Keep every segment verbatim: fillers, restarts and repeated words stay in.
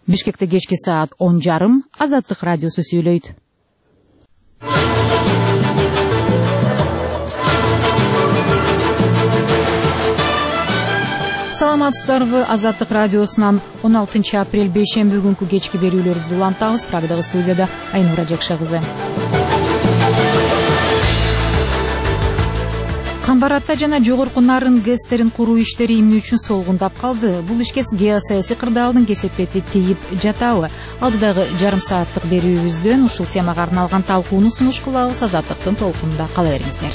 Бишкекте кечки саат он жарым Азаттык радиосу сүйлөйт. Саламатсыздарбы, Азаттык радиосунан он алтынчы апрель бейшемби күнкү кечки берүүлөрүбүздү улантабыз. Прагдагы студияда Айнура Жакша кызы. Камбаратта жана жогорку нарын гэстерин куруу иштери эмне үчүн солгундап калды? Бул ишке геосаясий кырдаалдын кесепети тийип жатабы? Алдыдагы жарым сааттык берүүбүздөн ушул темага арналган талкууну сунуш кылабыз. Азаттыктын толкунунда кала бериңиздер.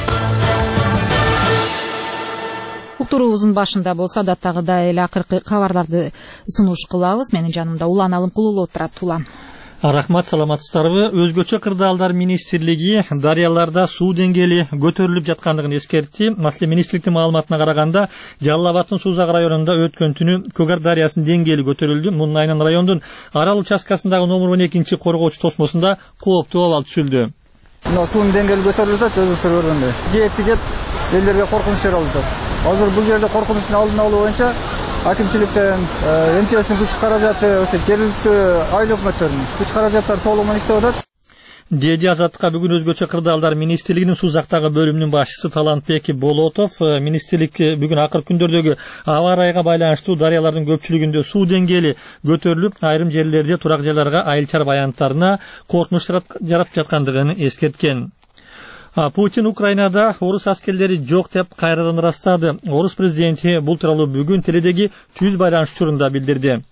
Уктуруубуздун башында болсо адаттагыдай эле акыркы кабарларды сунуш кылабыз. Менин жанымда Улан Алымкулуу отурат. Улан. Рахмат, саламатсыздарбы. Өзгөчө кырдаалдар министрлиги дарыяларда суу деңгээли көтөрүлүп жаткандыгын эскертти. Маселен, министрликтин маалыматына караганда, Жалал Абаддын Сузак районунда өткөн түнү Көгөр дарыясынын деңгээли көтөрүлдү. Мунун айынан райондун Арал участкасындагы номер он экинчи коргоочу тосмосунда кооптуу абал түзүлдү. Суунун деңгээли көтөрүлүп атат, өзүңүз көргөндөй. Жетиге элдерге коркунуч жаралды. Азыр бул жерде коркунучтун алдын алуу боюнча акимчиликтен эм тэ эстин күч каражаты, ошо жергиликтүү айыл өкмөттөрүнүн күч каражаттары толугу менен иштеп атат. Деди Азаттыкка бүгүн өзгөчө кырдаалдар министрлигинин Сузактагы бөлүмүнүн башчысы Талантбек Болотов. Министрлик бүгүн акыркы күндөрдөгү аба ырайга байланыштуу дарыялардын көпчүлүгүндө суу деңгээли көтөрүлүп, айрым жерлерде турак жайларга айыл-чарба аянттарына коркунуч жаратып жаткандыгын эскерткен. Путин Украинада орус аскерлери жок деп кайрадан ырастады. Орус президенти бул тууралуу бүгүн теледеги түз байланыш учурунда билдирди.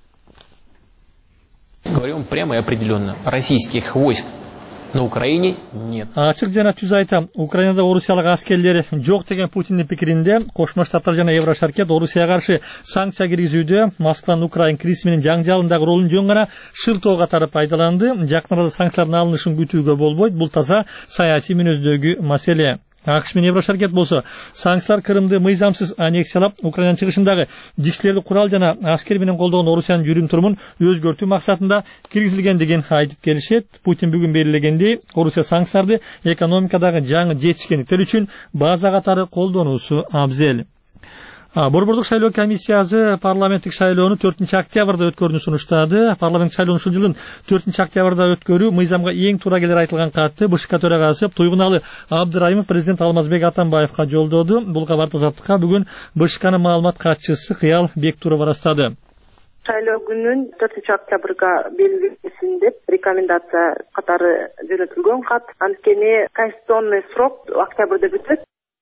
Говорим прямо и определенно. Российских войск на Украине нет. Ачык жана түз айтам. Украинада орусиялык аскерлер жок деген Путиндин пикиринде Кошмо Штаттар жана Еврошаркет Орусияга каршы санкция киргизүүдө Москванын Украин кризиси менен жаңжалындагы ролун жөн гана шылтоо катары пайдаланды. Жакын арада санкциялардын алынышын күтүүгө болбойт. Бул таза саясий мүнөздөгү маселе. АКШ менен Еврошаркет болсо санкциялар Крымды мыйзамсыз аннексиялап, Украинанын чыгышындагы дишчилерди курал жана аскер менен колдогон Орусиянын жүрүм турумун өзгөртүү максатында киргизилгендигин айтып келишет. Путин бүгүн белгилегендей, Орусия санкцияларды экономикадагы жаңы жетишкендиктер үчүн база катары колдонуусу абзел. Борбордук шайлоо комиссиясы парламенттик шайлоону төртүнчү октябрда өткөрүүнү сунуштады. Парламенттик шайлоону ушул жылдын төртүнчү октябрда өткөрүү мыйзамга эң туура келер айтылган катты БШК төрагасы Туйгуналы Абдырайымов президент Алмазбек Атамбаевка жолдоду. Бул кабарды Азаттыкка бүгүн БШКнын маалымат катчысы Кыял Бектурова ырастады. Шайлоо күнүн төртүнчү октябрга белгиленсин деп рекомендация катары жөнөтүлгөн кат. Анткени конституционный срок октябрда бүтөт.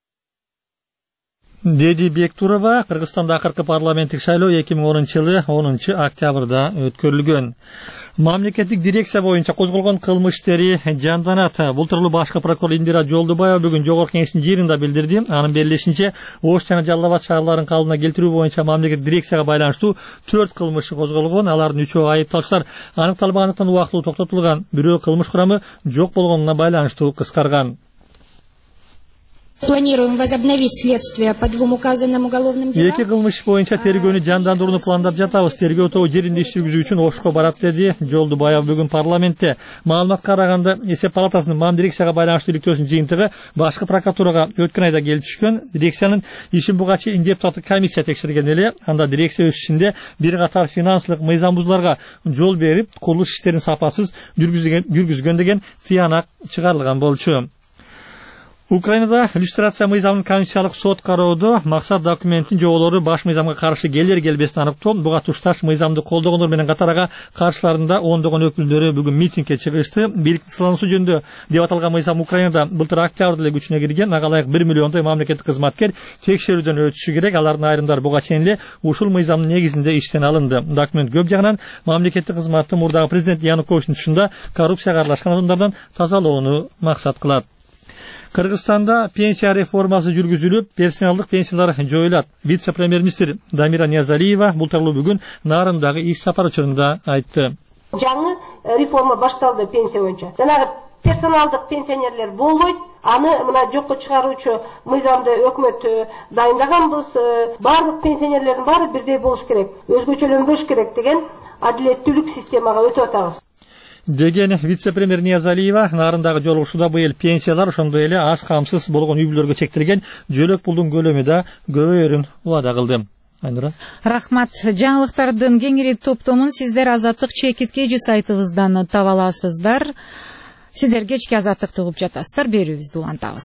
Деди Бектурова, Кыргызстанда акыркы парламенттик шайлоо эки миң онунчу жылы онунчу октябрда өткөрүлгөн. Мамлекеттик дирекция боюнча козголгон кылмыш иштери жанданат. Бул тууралуу башкы прокурор Индира Жолдубаева бүгүн Жогорку Кеңештин жыйынында билдирди. Анын белгилешинче, Ош жана Жалал Абад шаарларын калыбына келтирүү боюнча мамлекеттик дирекцияга байланыштуу төрт кылмыш козголгон. Алардын үчөө айыпталыштар аныкталбагандыктан убактылуу токтотулган. Бирөө кылмыш курамы жок болгонуна байланыштуу кыскарган. Планируем возобновить следствие по двум указанным уголовным делам. Эки кылмыш боюнча тергөөнү жандандырууну пландап жатабыз. Тергөө тобу жеринде иш жүргүзүү үчүн Ошко барат деди Жолдубаев бүгүн парламентте. Маалыматка караганда Эсеп палатасынын мам дирекцияга байланыштуу иликтөөсүнүн жыйынтыгы башкы прокуратурага өткөн айда келип түшкөн. Дирекциянын ишин буга чейин депутаттык комиссия текшерген эле. Анда дирекция өз ишинде бир катар финансылык мыйзам бузууларга жол берип, курулуш иштерин сапасыз жүргүзгөн деген тыянак чыгарылган болчу. Украинада иллюстрация мыйзамын Конституциялык сот кароодо максат документтин жоболору баш мыйзамга каршы келер келбесин аныктоо. Буга тушташ мыйзамды колдогондор менен катарага каршыларында ондогон өкүлдөрү бүгүн митингге чыгышты. Бийликтин сылануусу жөнүндө деп аталган мыйзам Украинада былтыр октябрда эле күчүнө кирген. Ага ылайык бир миллиондой мамлекеттик кызматкер текшерүүдөн өтүшү керек. Алардын айрымдары буга чейин эле ушул мыйзамдын негизинде иштен алынды. Документ көп жагынан мамлекеттик кызматты мурдагы президент Януковичтин тушунда коррупцияга аралашкан адамдардан тазалоону максат кылат. Кыргызстанда пенсия реформасы жүргүзүлүп, персоналдык пенсиялар жоюлат. Вице-премьер-министр Дамира Ниязалиева бул тууралуу бүгүн Нарындагы иш сапар учурунда айтты. Жаңы реформа башталды пенсия боюнча. Жанагы персоналдык пенсионерлер болбойт. Аны мына жокко чыгаруучу мыйзамды өкмөт дайындаган болсо, барлык пенсионерлердин баары бирдей болуш керек, өзгөчөлөнбөш керек деген адилеттүүлүк системага өтүп атабыз. Деген вице-премьер Ниязалиева Нарындагы жолугушууда быйыл пенсиялар ошондой эле аз камсыз болгон үй бүлөлөргө чектелген жөлөк пулдун көлөмү да көбөйөрүн убада кылды. Айнура. Рахмат. Жаңылыктардын кеңири топтомун сиздер Азаттык чекитке же сайтыбыздан таба аласыздар. Сиздер кечки Азаттыкты угуп жатасыздар. Берүүбүздү улантабыз.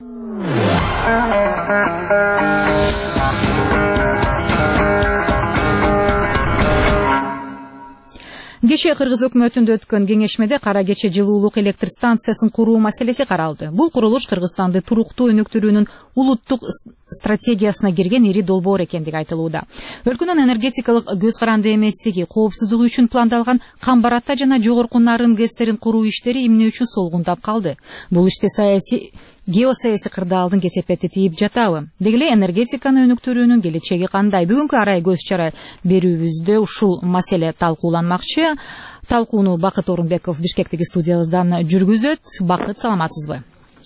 Кеше Кыргыз өкмөтүндө өткөн кеңешмеде Кара Кече жылуулук электр станциясын куруу маселеси каралды. Бул курулуш Кыргызстанды туруктуу өнүктүрүүнүн улуттук стратегиясына кирген ири долбоор экендиги айтылууда. Өлкөнүн энергетикалык көз каранды эместиги, коопсуздугу үчүн пландалган Камбаратта жана жогорку нарын ГЭСтерин куруу иштери эмне үчүн солгундап калды? Бул иште саясий геосаясий кырдаалдын кесепети тийип жатабы? Деги эле энергетиканы өнүктүрүүнүн келечеги кандай? Бүгүнкү арай көз чара берүүбүздө ушул маселе талкууланмакчы. Талкууну Бакыт Орунбеков Бишкектеги студиябыздан жүргүзөт. Бакыт, саламатсызбы?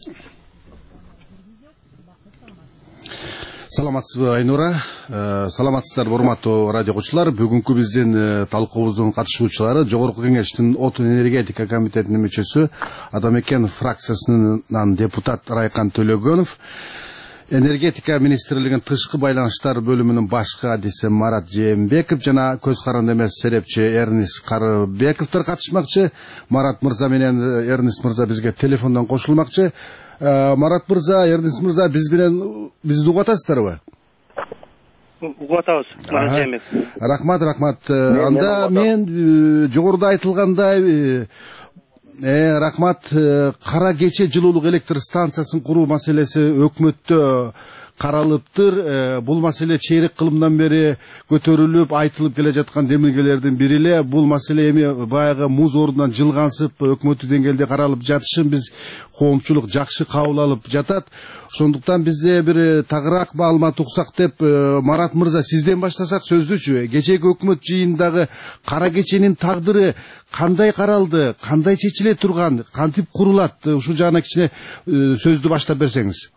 Саламатсызбы, Айнура. Саламатсыздар, урматтуу радио окуучулар. Бүгүнкү биздин талкуубуздун катышуучулары Жогорку Кеңештин Отун энергетика комитетинин мүчөсү, Адамекен фракциясынан депутат Райкан Төлөгөнов, энергетика министрлигинин тышкы байланыштар бөлүмүнүн башкы адиси Марат Жээнбеков жана көз каранды эмес серепчи Эрнис Карыбековдор катышмакчы. Марат мырза менен Эрнис мырза бизге телефондон кошулмакчы. Марат мырза, Эрнис мырза, биз менен бизди угуп атасыздарбы? Угуп атабыз, Марат Жээнбеков. Рахмат, рахмат. Анда мен жогоруда айтылгандай, Э, рахмат, Кара Кече жылуулук электр станциясын куруу маселеси өкмөттө каралыптыр. Бул маселе чейрек кылымдан бери көтөрүлүп, айтылып келе жаткан демилгелердин бири эле. Бул маселе эми баягы муз ордунан жылгансып, өкмөттүк деңгээлде каралып жатышын биз коомчулук жакшы кабыл алып жатат. Ошондуктан бизде бир тагыраак маалымат уксак деп, Марат мырза, сизден баштасак сөздүчү. Кечеги өкмөт жыйынындагы Кара Кеченин тагдыры кандай каралды, кандай чечиле турган, кантип курулат? Ушул жагына кичине сөздү баштап берсеңиз.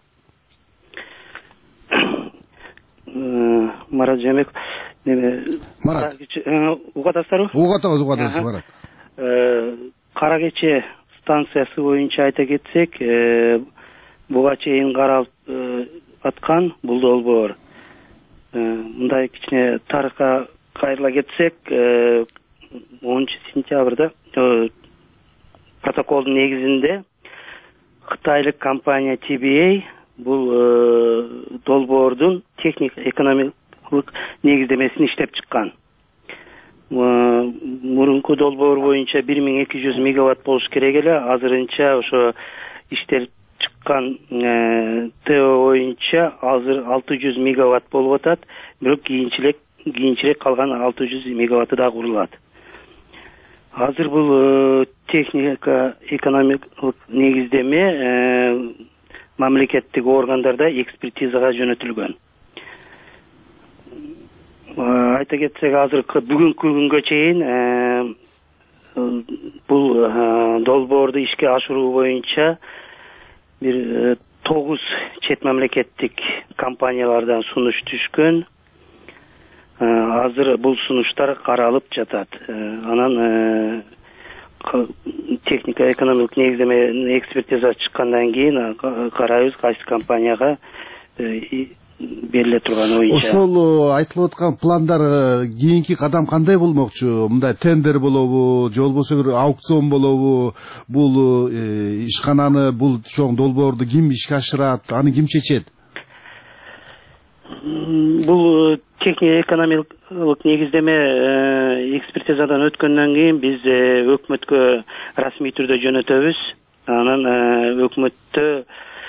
Марат Жээнбеков, Марат, угуп атасыздарбы? Угуп атабыз, угуп атабыз, Марат. Кара Кече станциясы боюнча айта кетсек, буга чейин каралып аткан бул долбоор. Мындай кичине тарыхка кайрыла кетсек, онунчу сентябрда протоколдун негизинде Кытайлык компания Ти Би Эй бул долбоордун техник экономикалык негиздемесин иштеп чыккан. Мурунку долбоор боюнча бир миң эки жүз мегаватт болуш керек эле. Азырынча ошо иштелип чыккан ТО боюнча азыр алты жүз мегаватт болуп атат. Бирок кийинчерээк кийинчерээк калган алты жүз мегаватты да курулат. Азыр бул техника экономикалык негиздеме мамлекеттик органдарда экспертизага жөнөтүлгөн. Айта кетсек, азыр бүгүнкү күнгө чейин бул долбоорду ишке ашыруу боюнча бир тогуз чет мамлекеттик компаниялардан сунуш түшкөн. Азыр бул сунуштар каралып жатат. Анан техника экономикалык негиздеме экспертиза чыккандан кийин карайбыз кайсы компанияга бериле турган боюнча. Ошол айтылып аткан пландар кийинки кадам кандай болмокчу? Мындай тендер болобу, же болбосо бир аукцион болобу? Бул ишкананы, бул чоң долбоорду ким ишке ашырат? Аны ким чечет? Бул техник экономикалык негиздеме экспертизадан өткөндөн кийин биз өкмөткө расмий түрдө жөнөтөбүз. Анан өкмөттө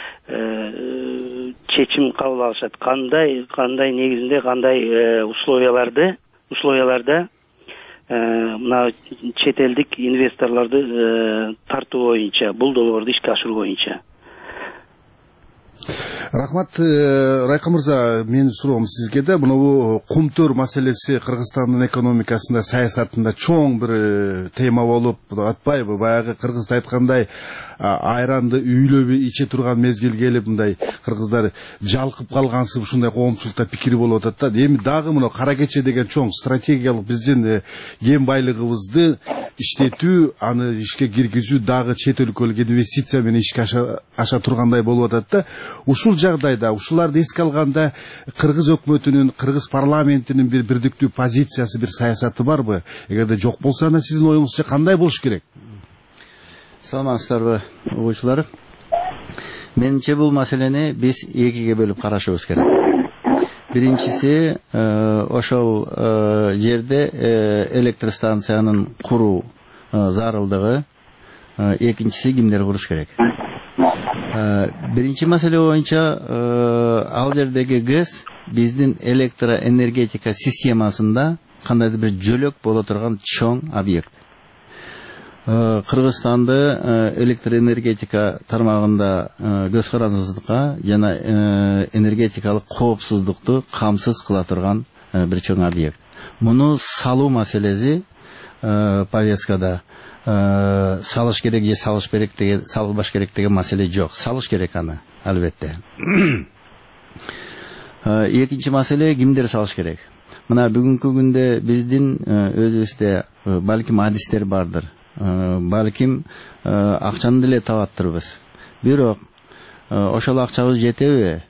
чечим кабыл алышат. Кандай кандай негизинде кандай условияларды условияларда мына чет элдик инвесторлорду тартуу боюнча, бул долбоорду ишке ашыруу боюнча. Рахмат, Райкан мырза, менин суроом сизге да, мына кумтөр маселеси Кыргызстандын экономикасында, саясатында чоң бир тема болуп атпайбы? Баягы кыргызда айткандай, айранды үйлөбү иче турган мезгил келип, мындай кыргыздар жалкып калгансып, ушундай коомчулукта пикир болуп атат да. Эми дагы мына Кара Кече деген чоң стратегиялык биздин кен байлыгыбызды иштетүү, аны ишке киргизүү дагы чет өлкөлүк инвестиция менен ишке аша тургандай болуп атат да. Ушул жагдайда, ушуларды эске алганда Кыргыз өкмөтүнүн, Кыргыз парламентинин бир бирдиктүү позициясы, бир саясаты барбы? Эгерде жок болсо, анда сиздин оюңузча кандай болуш керек? Саламатсыздарбы, угуучулар. Менимче бул маселени биз экиге бөлүп карашыбыз керек. Биринчиси, ошол жерде электростанциянын куруу зарылдыгы, экинчиси кимдер куруш керек. Биринчи маселе боюнча, ал жердеги ГЭС биздин электроэнергетика системасында кандайдыр бир жөлөк боло турган чоң объект. Кыргызстанды электроэнергетика тармагында көз карандысыздыкка жана энергетикалык коопсуздукту камсыз кыла турган бир чоң объект. Муну салуу маселеси повесткада салыш керек же салыш керек деген, салбаш керек деген маселе жок. Салыш керек аны, албетте. Экинчи маселе, кимдер салыш керек? Мына бүгүнкү күндө биздин өзүбүздө балким адистер бардыр. Балким акчаны деле табаттырбыз. Бирок ошол акчабыз жетеби?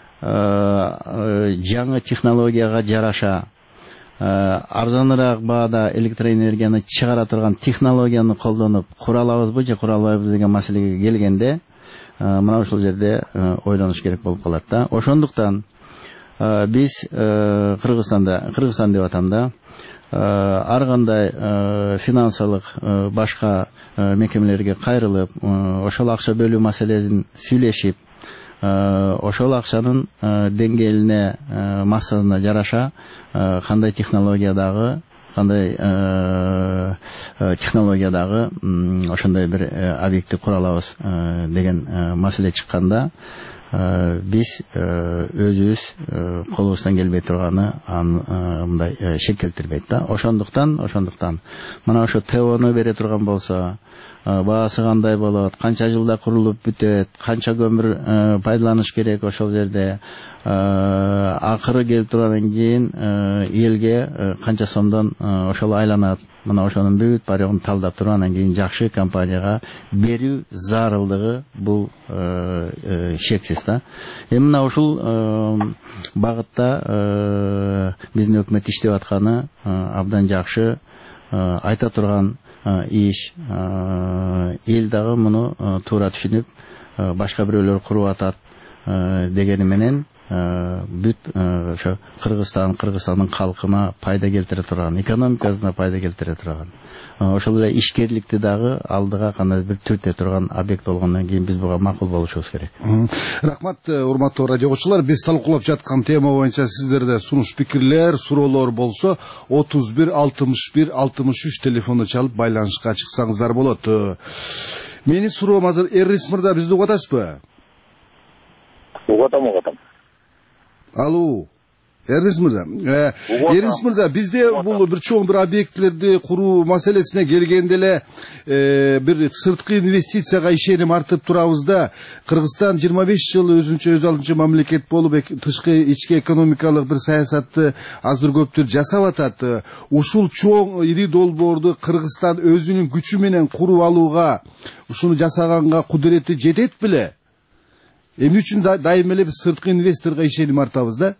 Жаңы технологияга жараша арзаныраак баада электроэнергияны чыгара турган технологияны колдонуп кура алабызбы же кура албайбыз деген маселеге келгенде, мына ушул жерде ойлонуш керек болуп калат да. Ошондуктан биз Кыргызстанда, Кыргызстан деп атам да, ар кандай финансылык башка мекемелерге кайрылып, ошол акча бөлүү маселесин сүйлөшүп, ошол акчанын деңгээлине, массасына жараша кандай технологиядагы, кандай технологиядагы ошондой бир объектти кура алабыз деген маселе чыкканда, биз өзүбүз колубуздан келбей турганы мындай шек келтирбейт да. Ошондуктан, ошондуктан мына ошо ТОну бере турган болсо, баасы кандай болот, канча жылда курулуп бүтөт, канча көмүр пайдаланыш керек ошол жерде, акыры келип тургандан кийин элге канча сомдон ошол айланат, мына ошонун бүт баарын талдап туруп анан кийин жакшы компанияга берүү зарылдыгы бул шексиз да. Эми мына ушул багытта биздин өкмөт иштеп атканы абдан жакшы, айта турган иш. Эл дагы муну туура түшүнүп, башка бирөөлөр куруп атат дегени менен бүт ошо Кыргызстан, Кыргызстандын калкына пайда келтире турган, экономикасына пайда келтире турган, ошол эле ишкерликти дагы алдыга кандай бир түртө турган объект болгондон кийин биз буга макул болушубуз керек. Рахмат, урматтуу радио окуучулар. Биз талкуулап жаткан тема боюнча сиздерде сунуш пикирлер, суроолор болсо отуз бир алтымыш бир алтымыш үч телефону чалып байланышка чыксаңыздар болот. Менин суроом азыр Эрнис мырза, бизди угуп атасызбы? Угатам, угатам. Алло, Эрнис мырза. Эрнис мырза, бизде бул бир чоң бир объектлерди куруу маселесине келгенде эле бир сырткы инвестицияга ишеним артып турабыз да. Кыргызстан жыйырма беш жыл өзүнчө өз алдынча мамлекет болуп, тышкы ички экономикалык бир саясатты аздыр көптүр жасап атат. Ушул чоң ири долбоорду Кыргызстан өзүнүн күчү менен куруп алууга, ушуну жасаганга кудурети жетет беле? Эмне үчүн дайым эле биз сырткы инвесторго ишеним артабыз да?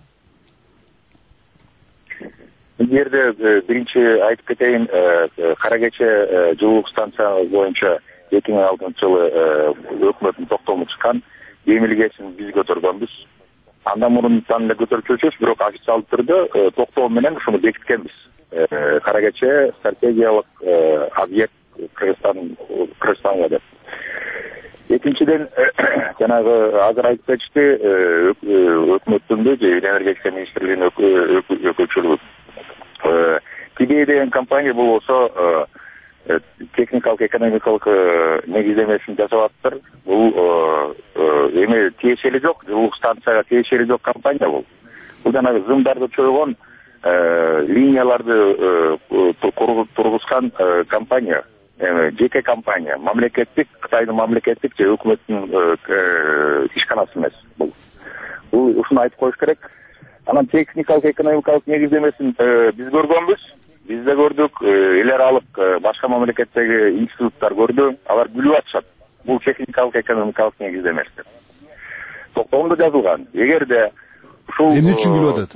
Бул жерде биринчи айтып кетейин, кара кече жылуулук станциясы боюнча эки миң алтынчы жылы өкмөттүн токтому чыккан, эмилгесин биз көтөргөнбүз. Андан мурун дагы эле көтөрчүбүз, бирок официалдуу түрдө токтоо менен ушуну бекиткенбиз. Кара кече стратегиялык объект Кыргызстан, Кыргызстанга деп. Экинчиден, жанагы азыр айтып кетишти, өкмөттүн же энергетика министрлигинин өкүлчүлүгү. Кидей деген компания болсо техникалык экономикалык негиздемесин жасап атыптыр. Бул эми тиешели жок, жылуулук станцияга тиешели жок компания бул. Бул жанагы зымдарды чойгон, линияларды тургузган компания. Жеке компания, мамлекеттик, Кытайдын мамлекеттик же өкмөттүн ишканасы эмес бул. Бул ушуну айтып коюш керек. Анан техникалык экономикалык негиздемесин биз көргөнбүз. биз да көрдүк, эл аралык башка мамлекеттеги институттар көрдү, алар күлүп атышат. Бул техникалык экономикалык негиздемес деп. Токтомдо жазылган. Эгерде ушул эмне үчүн күлүп атат?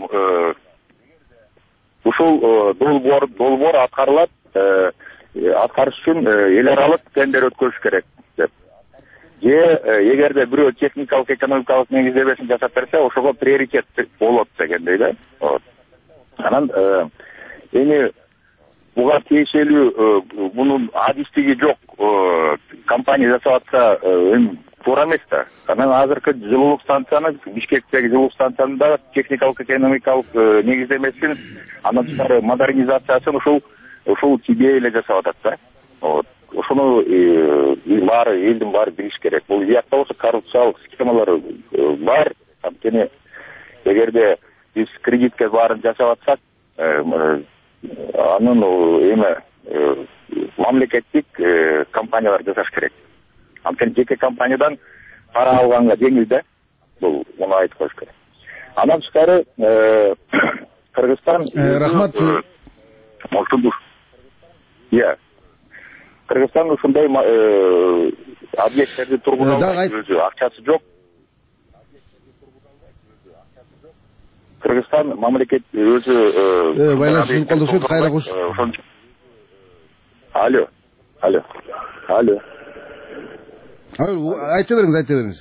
Ушул долбоор долбоор аткарылат, аткарыш үчүн эл аралык тендер өткөрүш керек деп. Же эгерде бирөө техникалык экономикалык негиздемесин жасап берсе, ошого приоритет болот дегендей да. Анан эми буга тиешелүү мунун адистиги жок компания жасап атса эми туура эмес да. Анан азыркы жылуулук станцияны, Бишкектеги жылуулук станцияны да техникалык экономикалык негиздемесин, андан тышкары модернизациясын ушул ушул Тибей эле жасап атат да. Вот. Ошону баары элдин баары билиш керек. Бул биякта болсо коррупциялык схемалар бар. Анткени эгерде биз кредитке баарын жасап атсак, анын эме мамлекеттик компаниялар жасаш керек. Анткени жеке компаниядан пара алганга жеңил да. Бул муну айтып коюш керек. Андан тышкары Кыргызстан рахмат. Ошондур. Иә. Кыргызстан ушундай объекттерди тургузбайт, өзү акчасы жок. Кыргызстан мамлекет өзү байланыш колдошот, кайра кош. Алло. Алло. Алло. Айта бериңиз, айта бериңиз.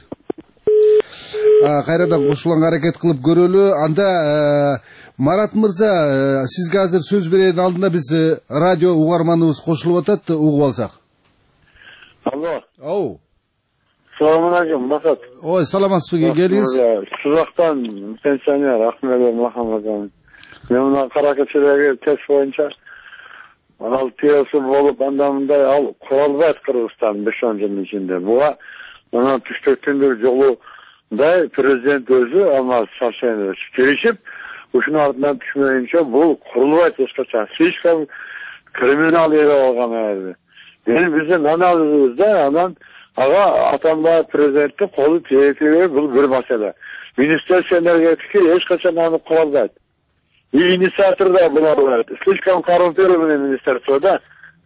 Кайрадан кошулганга аракет кылып көрөлү. Анда Марат мырза, сизге азыр сөз берердин алдында биз радио угарманыбыз кошулуп атат, угуп алсак. Алло. Ау. Саламун алейкум, Максат. Ой, саламатсызбы, келиңиз. Сузактан пенсионер Ахмедов Махамадов. Мен мына Каракечедеги тест боюнча ал тиеси болуп анда мындай ал куралбайт Кыргызстан беш он жылдын ичинде. Буга мына түштөктүндүр жолундай президент өзү ама сообщение киришип, ушунун артынан түшмөйүнчө бул курулбайт эч качан. Слишком криминал эре алган эми. Эми биздин анализибизде анан ага Атамбаев президенттин колу тиешеби бул бир маселе. Министерство энергетики эч качан аны куралбайт. И инициатор да булар бар. Слишком коррумпированный министерство да.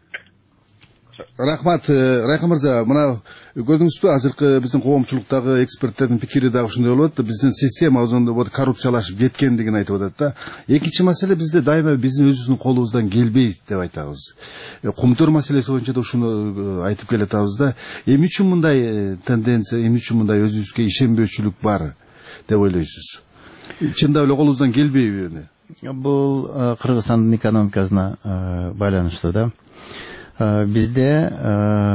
Рахмат, Райкы мырза, мына көрдүңүзбү, азыркы биздин коомчулуктагы эксперттердин пикири дагы ушундай болот да, биздин система вот коррупциялашып кеткендигин айтып атат да. Экинчи маселе бизде дайыма биздин өзүбүздүн колубуздан келбейт деп айтабыз. Кумтөр маселеси боюнча да ушуну айтып келатабыз да. Эмне үчүн мындай тенденция, эмне үчүн мындай өзүбүзгө ишенбөөчүлүк бар деп ойлойсуз? Чындап эле колубуздан келбейби? Бул Кыргызстандын экономикасына байланыштуу да. Bizde e,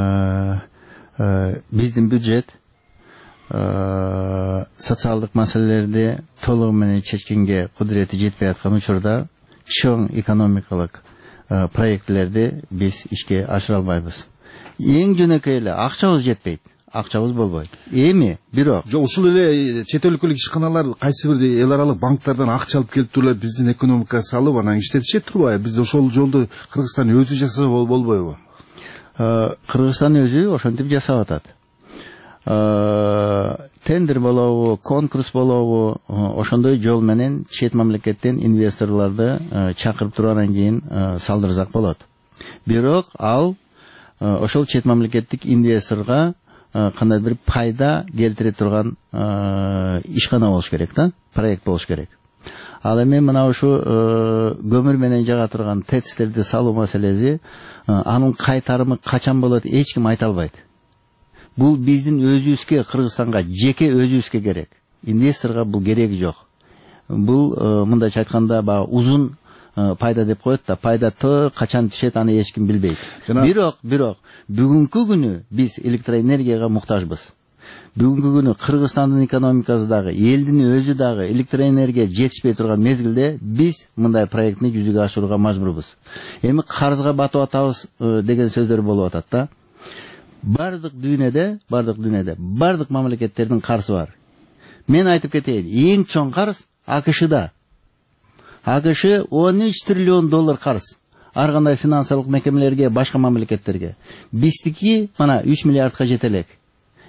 e, bizim büdjet e, sosyallık meselelerde toluğu menen çeçkinge kudreti jetpey atkан учурда чоң экономикалык e, проектлерди биз ишке ашыра албайбыз. Эң жөнөкөй эле акчабыз жетпейт. Акчабыз болбойт. Эми бирок жок ушул эле чет өлкөлүк ишканалар кайсы бир эл аралык банктардан акча алып келип туруп биздин экономикага салып анан иштетишет турбайбы? Биз ошол жолду Кыргызстан өзү жасаса болбойбу? Кыргызстан өзү ошентип жасап атат. Тендер болобу, конкурс болобу, ошондой жол менен чет мамлекеттен инвесторлорду чакырып туруп анан кийин салдырсак болот. Бирок ал ошол чет мамлекеттик инвесторго кандай бир пайда келтире турган ишкана болуш керек да, проект болуш керек. Ал эми мына ушу көмүр менен жага турган тецтерди салуу маселеси, анын кайтарымы качан болот эч ким айта албайт. Бул биздин өзүбүзгө, Кыргызстанга, жеке өзүбүзгө керек. Инвесторго бул кереги жок. Бул мындайча айтканда баягы узун пайда деп коет да, пайда то качан түшөт аны эч ким билбейт. Бирок, бирок бүгүнкү күнү биз электроэнергияга муктажбыз. Бүгүнкү күнү Кыргызстандын экономикасы дагы, элдин өзү дагы электроэнергия жетишпей турган мезгилде биз мындай проектни жүзүгө ашырууга мажбурбуз. Эми карызга батып атабыз деген сөздөр болуп атат да. Бардык дүйнөдө, бардык дүйнөдө, бардык мамлекеттердин карызы бар. Мен айтып кетейин, эң чоң карыз АКШда. АКШ он үч триллион доллар карыз. Ар кандай финансылык мекемелерге, башка мамлекеттерге. Биздики мына үч миллиардка жете элек.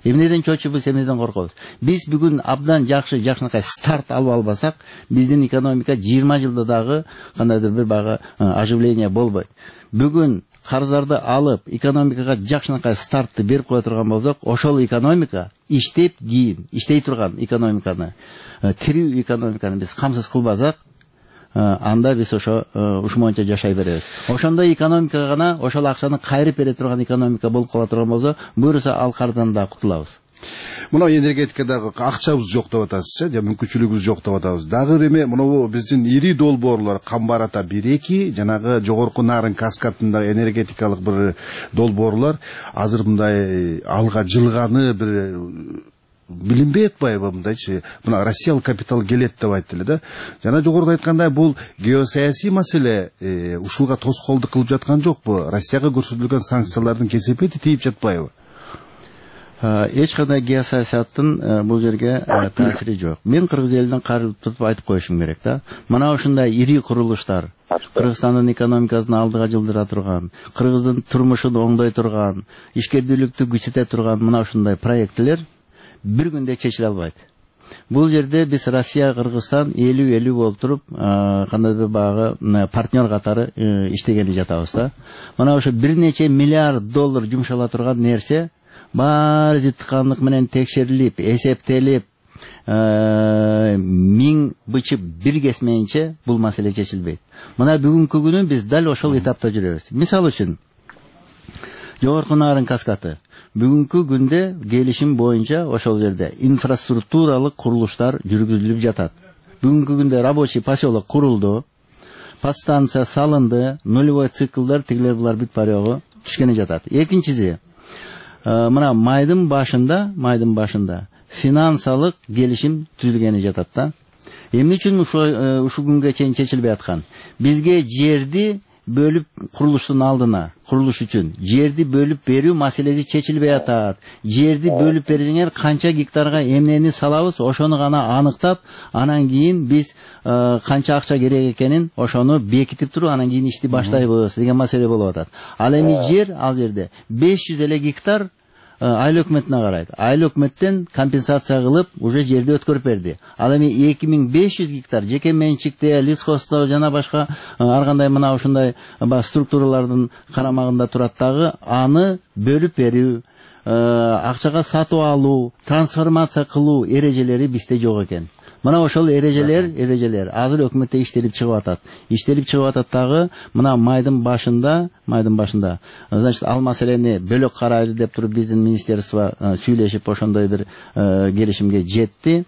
Эмнеден чочубуз, эмнеден коркобуз? Биз бүгүн абдан жакшы жакшынакай старт алып албасак, биздин экономика жыйырма жылда дагы кандайдыр бир багы оживление болбойт. Бүгүн карыздарды алып, экономикага жакшынакай стартты берип кое турган болсок, ошол экономика иштеп кийин, иштей турган экономиканы, тирүү экономиканы биз камсыз кылбасак, анда биз ошо ушу боюнча жашай беребиз. Ошондой экономика гана ошол акчаны кайрып бере турган экономика болуп кала турган болсо, буюрса ал карыздан да кутулабыз. Мына энергетикадагы акчабыз жок деп атасыз, же мүмкүнчүлүгүбүз жок деп атабыз. Дагы эме мына биздин ири долбоорлор Камбар ата бир эки, жанагы жогорку Нарын каскадындагы энергетикалык бир долбоорлор азыр мындай алга жылганы бир билинбей атпайбы мындайчы, мына Россиялык капитал келет деп айтты эле да. Жана жогоруда айткандай бул геосаясий маселе ушуга тоскоолдук кылып жаткан жокпу? Россияга көрсөтүлгөн санкциялардын кесепети тийип жатпайбы? Эч кандай геосаясаттын бул жерге таасири жок. Мен кыргыз элинен карылып туруп айтып коюшум керек да. Мына ушундай ири курулуштар Кыргызстандын экономикасын алдыга жылдыра турган, кыргыздын турмушун оңдой турган, ишкердүүлүктү күчөтө турган мына ушундай проектлер бир күндө чечиле албайт. Бул жерде биз Россия, Кыргызстан элүү элүү болуп туруп, кандайдыр багы партнер катары иштегени жатабыз да. Мына ошо бир нече миллиард доллар жумшала турган нерсе баары жыткандык менен текшерилип, эсептелип, миң бычып бир кесмейинче бул маселе чечилбейт. Мына бүгүнкү күнү биз дал ошол этапта жүрөбүз. Мисалы үчүн, жогорку Нарын каскаты бүгүнкү күндө келишим боюнча ошол жерде инфраструктуралык курулуштар жүргүзүлүп жатат. Бүгүнкү күндө рабочий поселок курулду, подстанция салынды, нулевой циклдар тигилер булар бүт парөгө түшкени жатат. Экинчиси, мына майдын башында, майдын башында финансалык келишим түзүлгени жатат да. Эмне үчүн ушу күнгө чейин чечилбей аткан? Бизге жерди бөлүп курулуштун алдына, курулуш үчүн жерди бөлүп берүү маселеси чечилбей атат. Жерди бөлүп берсеңер канча гектарга эмнени салабыз, ошону гана аныктап, анан кийин биз канча акча керек экенин ошону бекитип туруп, анан кийин ишти баштайбыз деген маселе болуп атат. Ал эми жер, ал жерде беш жүз эле гектар айыл өкмөтүнө карайт. Айыл өкмөттөн компенсация кылып, уже жерди өткөрүп берди. Ал эми эки миң беш жүз гектар жеке менчикте, лесхозто жана башка ар кандай мына ушундай структуралардын карамагында турат дагы, аны бөлүп берүү, акчага сатып алуу, трансформация кылуу эрежелери бизде жок экен. Мына ошол эрежелер, эрежелер азыр өкмөттө иштелип чыгып атат. Иштелип чыгып атат дагы, мына майдын башында, майдын башында. Значит, ал маселени бөлөк карайлы деп туруп биздин министерство сүйлөшүп ошондой бир келишимге жетти.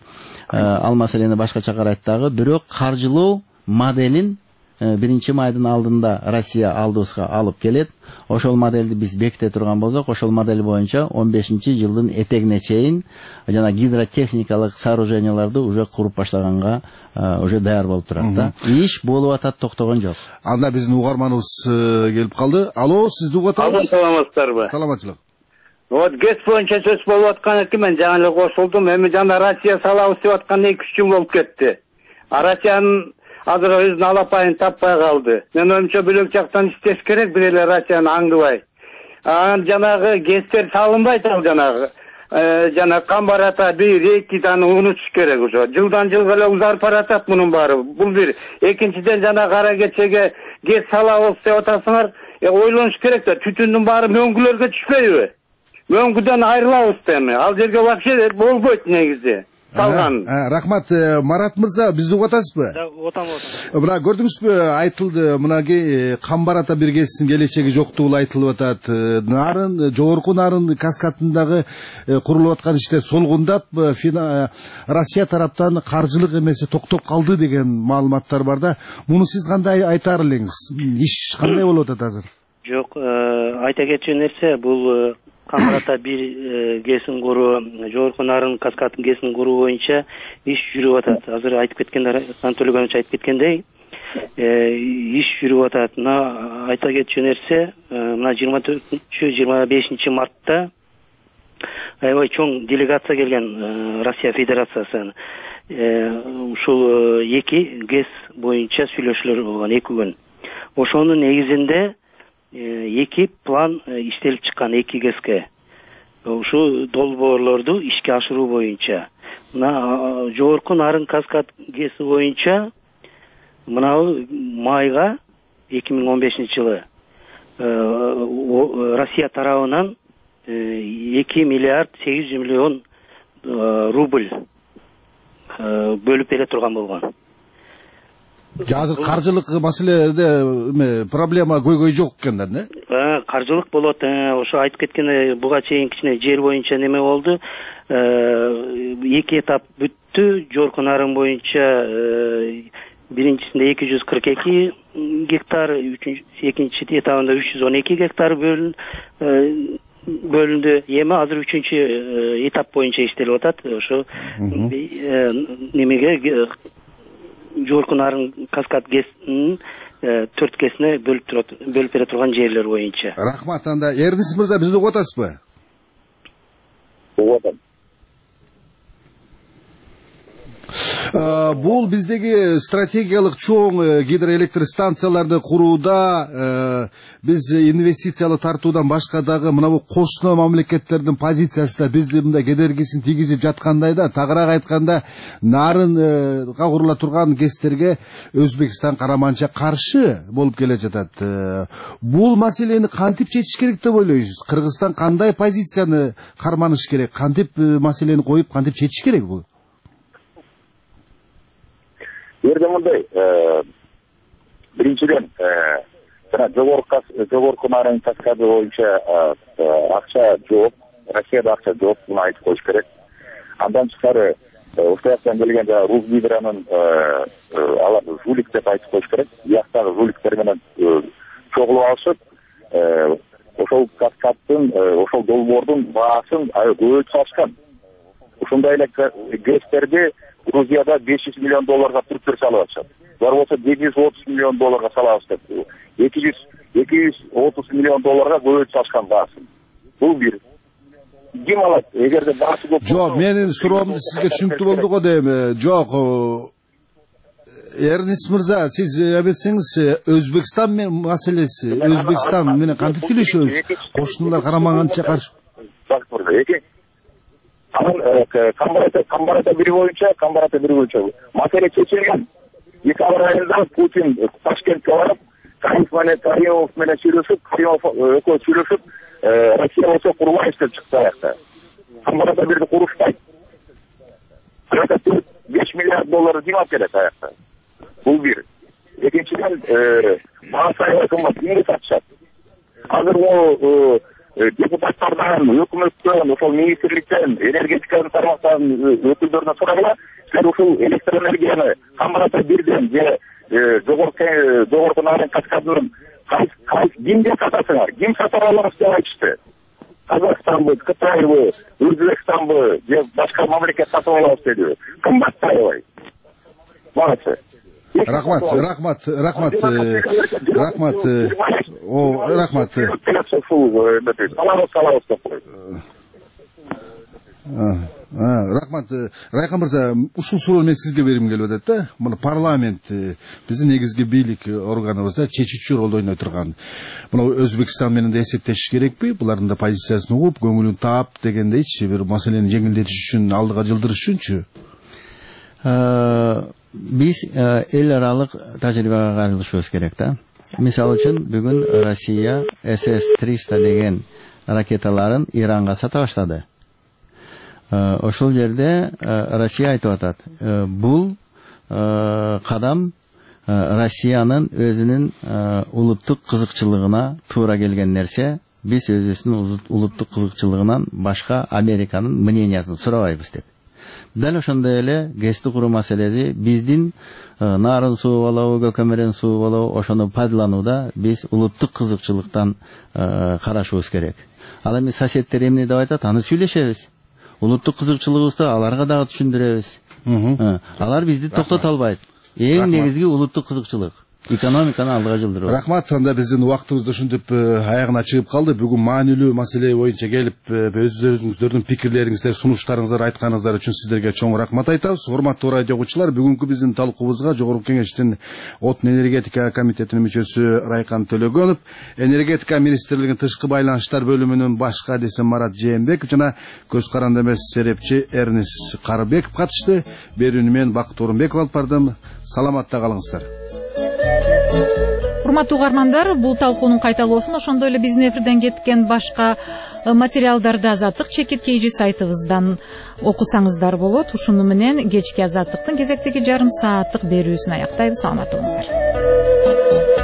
Ал маселени башкача карайт дагы, бирок каржылоо моделин биринчи майдын алдында Россия алдыбызга алып келет. Ошол модельди биз беките турган болсок, ошол модель боюнча он бешинчи жылдын этегине чейин жана гидротехникалык сооруженияларды уже куруп баштаганга уже даяр болуп турат да. Иш болуп атат, токтогон жок. Анда биздин угарманыбыз келип калды. Алло, сизди угуп атабыз. Саламатсыздарбы? Саламатчылык. Вот гэс боюнча сөз болуп аткан экен, мен жаңы эле кошулдум. Эми жана Россия салабыз деп аткан эки үч жыл болуп кетти. А Россиянын азыр өзүнүн алапайын таппай калды. Мен оюмча бөлөк жактан иштеш керек, бир эле Россияны аңдыбай. Анан жанагы гэстер салынбайт, ал жанагы жана Камбар ата бир эки аны унутуш керек уже. Жылдан жылга эле узарып баратат мунун баары. Бул бир. Экинчиден жана кара кечеге гэс салабыз деп атасыңар, ойлонуш керек да, түтүндүн баары мөңгүлөргө түшпөйбү? Мөңгүдөн айрылабыз эми. Ал жерге вообще болбойт негизи. Салган. Рахмат, Марат мырза, бизди угуп атасызбы? Да, отам отам. Мына көрдүңүзбү, айтылды, мынаки Камбар ата бир гэстин келечеги жоктугу айтылып атат. Нарын, жогорку Нарын каскадындагы курулуп аткан иште солгундап, Россия тараптан каржылык эмеси токтоп калды деген маалыматтар бар да. Муну сиз кандай айтар элеңиз? Иш кандай болуп атат азыр? Жок, айта кетчү нерсе, бул Камбар ата бир гэсин куруу, жогорку Нарын каскадын гэсин куруу боюнча иш жүрүп атат. Азыр айтып кеткендер, Анатолий айтып кеткендей, иш жүрүп атат. Мына айта кетчү нерсе, мына жыйырма төртүнчү жыйырма бешинчи мартта аябай чоң делегация келген Россия Федерациясынан. Ушул эки гэс боюнча сүйлөшүүлөр болгон эки күн. Ошонун негизинде эки план иштелип чыккан, эки гэске. ушул долбоорлорду ишке ашыруу боюнча мына жогорку нарын каскад гэси боюнча мынабу майга эки миң он бешинчи жылы Россия тарабынан эки миллиард сегиз жүз миллион рубль бөлүп бере турган болгон. Азыр каржылык маселеде проблема көйгөй жок экен да, не? Каржылык болот. Ошо айтып кеткендей, буга чейин кичине жер боюнча неме болду. Эки этап бүттү. Жогорку нарын боюнча биринчисинде эки жүз кырк эки гектар, экинчи этабында үч жүз он эки гектар бөлүндү. Эми азыр үчүнчү этап боюнча иштелип атат. Ошо немеге жогорку нарын каскад гэсинин төрт кесине бөлүп бере турган жерлер боюнча. Рахмат. Анда Эрнис мырза, бизди угуп атасызбы? Угуп атам. Бул биздеги стратегиялык чоң гидроэлектр станцияларды курууда биз инвестициялык тартуудан башка дагы мына кошуна мамлекеттердин позициясы да бизди мындай кедергисин тийгизип жаткандай да. Тагыраак айтканда, нарынга курула турган гэстерге Өзбекстан караманча каршы болуп келе жатат. Бул маселени кантип чечиш керек деп ойлойсуз? Кыргызстан кандай позицияны карманыш керек? Кантип маселени коюп, кантип чечиш керек бул? Жерде мындай, биринчиден жана жогорку нарын каскады боюнча акча жок, Россияда акча жок, буну айтып коюш керек. Андан тышкары ошол жактан келген жана Русгидронун алар жулик деп айтып коюш керек. Бияктагы жуликтер менен чогулуп алышып, ошол каскаддын, ошол долбоордун баасын көбөйтүп салышкан. Ушундай эле гэстерди Грузияда беш жүз миллион долларга түрктөр салып атышат. Бар болсо жети жүз отуз миллион долларга салабыз деп. эки жүз отуз миллион долларга көбөйтүп салышкан баасын. Бул бир. Ким алат? Эгерде баасы көп. Жок, менин суроом сизге түшүнүктүү болду го дейм. Жок. Эрнис мырза, сиз эметсеңиз, Өзбекстан маселеси, Өзбекстан менен кантип сүйлөшөбүз? Кошуналар карамаганча каршы. Камбарата бири боюнча, Камбарата бири боюнча маселе чечилген. Декабрь айында Путин Ташкентке барып, Каримов менен сүйлөшүп, Каримов экөө сүйлөшүп, Россия болсо курбайбыз деп чыкты аякта. Камбарата бирди курушпайт. беш миллиард доллар жыйнап келет аякта. Бул бир. Экинчиден, баа сайга кымбат эмне сатышат. Азыр ол депутаттардан, өкмөттөн, ошол министрликтен, энергетиканын тармактарынын өкүлдөрүнө сурагыла, силер ушул электроэнергияны Камбарата бирден же жогорку нарын каскадын кимге сатасыңар, ким сатып алабыз деп айтышты. Казакстанбы, Кытайбы, Өзбекстанбы же башка мамлекет сатып алабыз деди. Кымбаттай албай. Баасы. Рахмат, рахмат, рахмат, рахмат, о, рахмат. Рахмат, Райкан мырза, ушул суроону мен сизге бергим келип атат да. Мына парламент биздин негизги бийлик органыбызда чечүүчү ролду ойной турган. Мына Өзбекстан менен да эсептешиш керекпи? Булардын да позициясын угуп, көңүлүн таап дегендейчи, бир маселени жеңилдетиш үчүн, алдыга жылдырыш үчүнчү. Биз эл аралык тажрыйбага каралышыбыз керек да. Мисалы үчүн бүгүн Россия эс эс триста деген ракеталарын Иранга сата баштады. Ошол жерде Россия айтып атат, бул кадам Россиянын өзүнүн улуттук кызыкчылыгына туура келген нерсе. Биз өзүбүздүн улуттук кызыкчылыгынан башка Американын мнениясын сурабайбыз деп. Дәл ошондой эле гэсти куруу маселеси биздин нарын сууп алуу, көкөмөрөн сууп алуу, ошону пайдаланууда биз улуттук кызыкчылыктан карашыбыз керек. Ал эми соседтер эмне деп айтат, аны сүйлөшөбүз. Улуттук кызыкчылыгыбызды аларга дагы түшүндүрөбүз. Алар бизди токтото албайт. Эң негизги улуттук кызыкчылык. экономиканы алдыга жылдыруу. Рахмат. Анда биздин убактыбыз ушинтип аягына чыгып калды. Бүгүн маанилүү маселе боюнча келип өздөрүңүздөрдүн пикирлериңиздер, сунуштарыңыздар айтканыңыздар үчүн сиздерге чоң рахмат айтабыз. Урматтуу радио угуучулар, бүгүнкү биздин талкуубузга Жогорку Кеңештин Отун энергетика комитетинин мүчөсү Райкан Төлөгөнов, энергетика министрлигинин тышкы байланыштар бөлүмүнүн баш кадиси Марат Жээнбеков жана көз каранды эмес серепчи Эрнис Карыбеков катышты. Берүүнү мен Бакыт Орунбеков алып бардым. Саламатта калыңыздар. Урматтуу угармандар, бул талкуунун кайталоосун ошондой эле биздин эфирден кеткен башка материалдарды Азаттык чекит kg сайтыбыздан окусаңыздар болот. Ушуну менен кечки Азаттыктын кезектеги жарым сааттык берүүсүн аяктайбыз. Саламатта болуңуздар.